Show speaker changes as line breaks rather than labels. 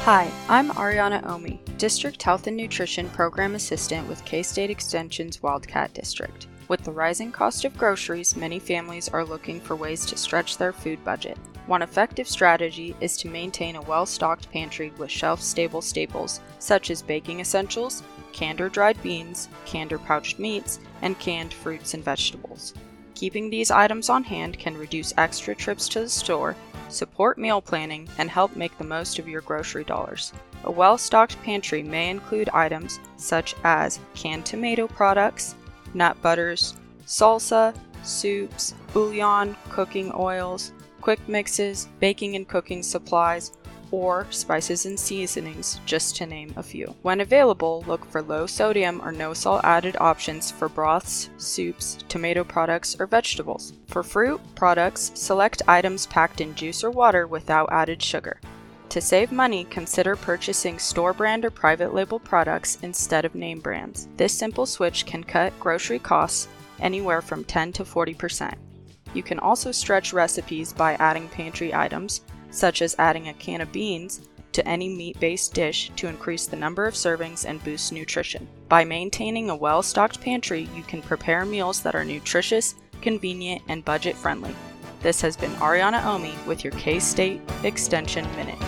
Hi, I'm Ariana Omi, District Health and Nutrition Program Assistant with K-State Extension's Wildcat District. With the rising cost of groceries, many families are looking for ways to stretch their food budget. One effective strategy is to maintain a well-stocked pantry with shelf-stable staples, such as baking essentials, canned or dried beans, canned or pouched meats, and canned fruits and vegetables. Keeping these items on hand can reduce extra trips to the store, support meal planning, and help make the most of your grocery dollars. A well-stocked pantry may include items such as canned tomato products, nut butters, salsa, soups, bouillon, cooking oils, quick mixes, baking and cooking supplies, or spices and seasonings, just to name a few. When available, look for low sodium or no salt added options for broths, soups, tomato products, or vegetables. For fruit products, select items packed in juice or water without added sugar. To save money, consider purchasing store brand or private label products instead of name brands. This simple switch can cut grocery costs anywhere from 10 to 40%. You can also stretch recipes by adding pantry items, such as adding a can of beans to any meat-based dish to increase the number of servings and boost nutrition. By maintaining a well-stocked pantry, you can prepare meals that are nutritious, convenient, and budget-friendly. This has been Ariana Omi with your K-State Extension Minute.